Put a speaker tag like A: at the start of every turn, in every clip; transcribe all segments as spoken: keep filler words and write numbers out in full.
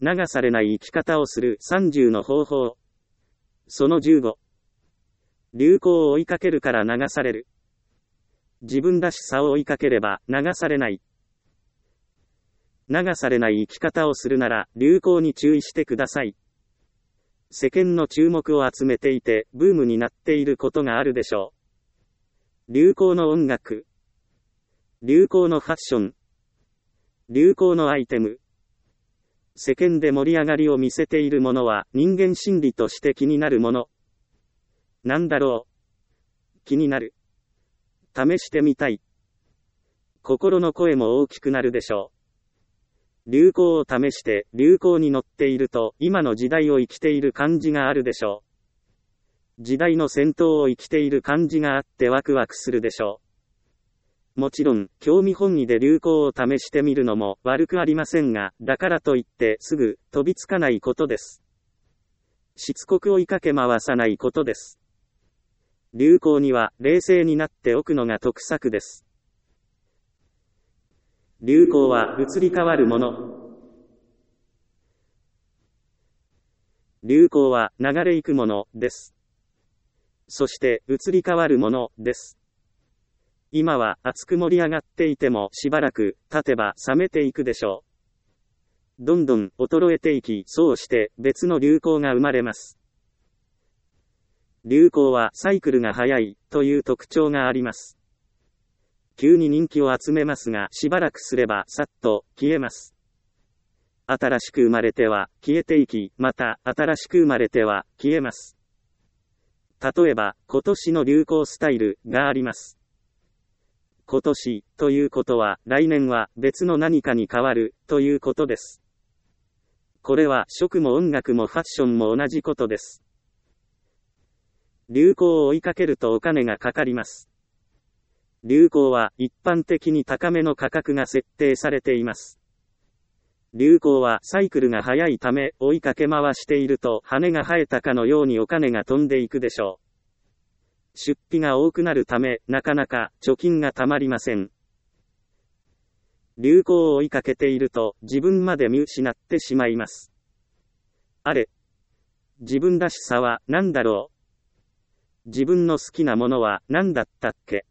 A: 流されない生き方をするさんじゅうの方法。そのじゅうご。流行を追いかけるから流される。自分らしさを追いかければ流されない。流されない生き方をするなら流行に注意してください。世間の注目を集めていてブームになっていることがあるでしょう。流行の音楽、流行のファッション、流行のアイテム。世間で盛り上がりを見せているものは人間心理として気になるもの。なんだろう。気になる。試してみたい。心の声も大きくなるでしょう。流行を試して流行に乗っていると今の時代を生きている感じがあるでしょう。時代の先頭を生きている感じがあってワクワクするでしょう。もちろん興味本位で流行を試してみるのも悪くありませんが、だからといってすぐ飛びつかないことです。しつこく追いかけ回さないことです。流行には冷静になっておくのが得策です。流行は移り変わるもの。流行は流れ行くものです。そして移り変わるものです。今は熱く盛り上がっていてもしばらく経てば冷めていくでしょう。どんどん衰えていき、そうして別の流行が生まれます。流行はサイクルが早いという特徴があります。急に人気を集めますが、しばらくすればさっと消えます。新しく生まれては消えていき、また新しく生まれては消えます。例えば、今年の流行スタイルがあります。今年ということは、来年は別の何かに変わるということです。これは食も音楽もファッションも同じことです。流行を追いかけるとお金がかかります。流行は一般的に高めの価格が設定されています。流行はサイクルが早いため追いかけ回していると羽が生えたかのようにお金が飛んでいくでしょう。出費が多くなるためなかなか貯金がたまりません。流行を追いかけていると自分まで見失ってしまいます。あれ、自分らしさは何だろう。自分の好きなものは何だったっけ。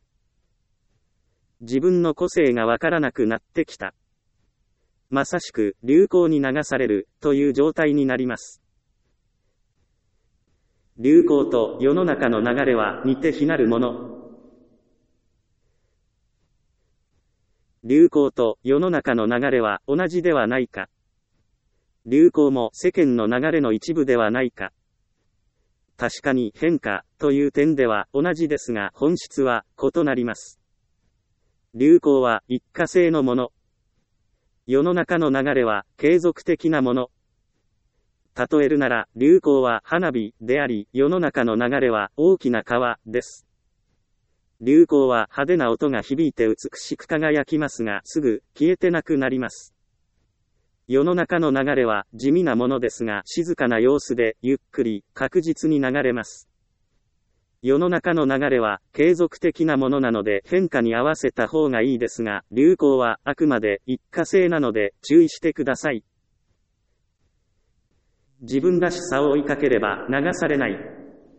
A: 自分の個性がわからなくなってきた。まさしく流行に流されるという状態になります。流行と世の中の流れは似て非なるもの。流行と世の中の流れは同じではないか。流行も世間の流れの一部ではないか。確かに変化という点では同じですが本質は異なります。流行は一過性のもの。世の中の流れは継続的なもの。例えるなら流行は花火であり、世の中の流れは大きな川です。流行は派手な音が響いて美しく輝きますがすぐ消えてなくなります。世の中の流れは地味なものですが静かな様子でゆっくり確実に流れます。世の中の流れは継続的なものなので変化に合わせた方がいいですが、流行はあくまで一過性なので注意してください。自分らしさを追いかければ流されない。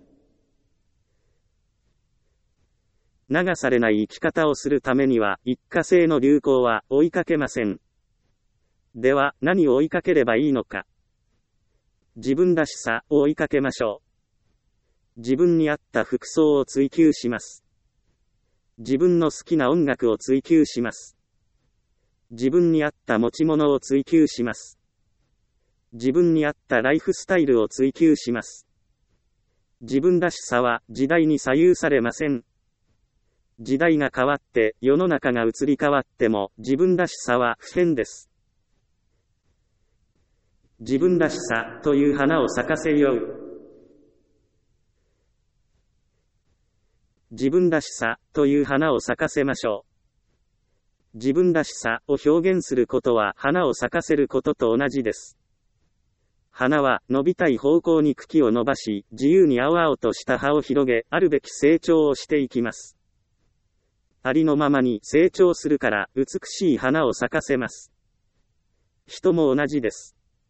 A: 流されない生き方をするためには一過性の流行は追いかけません。では何を追いかければいいのか。自分らしさを追いかけましょう。自分に合った服装を追求します。自分の好きな音楽を追求します。自分に合った持ち物を追求します。自分に合ったライフスタイルを追求します。自分らしさは時代に左右されません。時代が変わって世の中が移り変わっても自分らしさは不変です。自分らしさという花を咲かせよう。自分らしさという花を咲かせましょう。自分らしさを表現することは花を咲かせることと同じです。花は伸びたい方向に茎を伸ばし、自由に青々とした葉を広げ、あるべき成長をしていきます。ありのままに成長するから美しい花を咲かせます。人も同じです。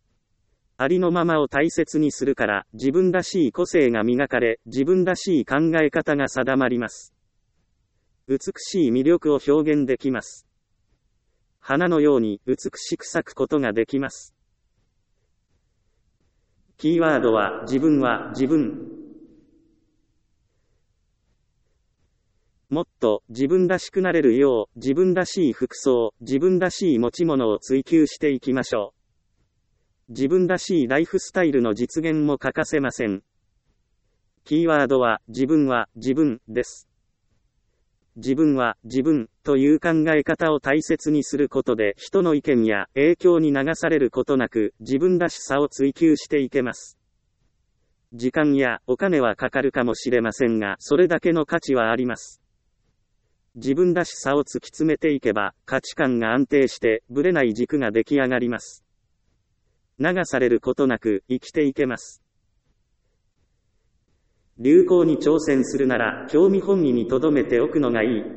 A: ありのままを大切にするから、自分らしい個性が磨かれ、自分らしい考え方が定まります。美しい魅力を表現できます。花のように美しく咲くことができます。キーワードは、自分は自分。もっと自分らしくなれるよう、自分らしい服装、自分らしい持ち物を追求していきましょう。自分らしいライフスタイルの実現も欠かせません。キーワードは、自分は自分です。自分は自分という考え方を大切にすることで、人の意見や影響に流されることなく、自分らしさを追求していけます。時間やお金はかかるかもしれませんが、それだけの価値はあります。自分らしさを突き詰めていけば、価値観が安定して、ぶれない軸が出来上がります。流されることなく、生きていけます。流行に挑戦するなら、興味本位に留めておくのがいい。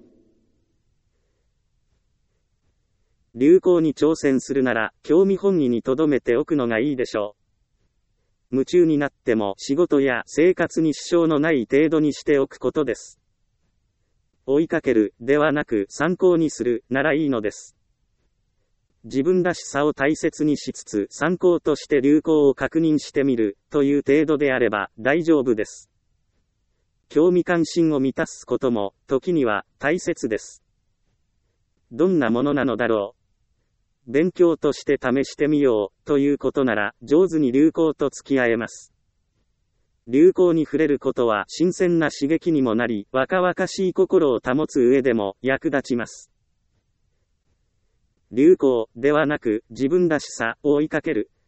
A: 流行に挑戦するなら、興味本位に留めておくのがいいでしょう。夢中になっても、仕事や生活に支障のない程度にしておくことです。追いかける、ではなく参考にする、ならいいのです。自分らしさを大切にしつつ、参考として流行を確認してみる、という程度であれば、大丈夫です。興味関心を満たすことも、時には、大切です。どんなものなのだろう。勉強として試してみよう、ということなら、上手に流行と付き合えます。流行に触れることは、新鮮な刺激にもなり、若々しい心を保つ上でも、役立ちます。流行ではなく、自分らしさを追いかける。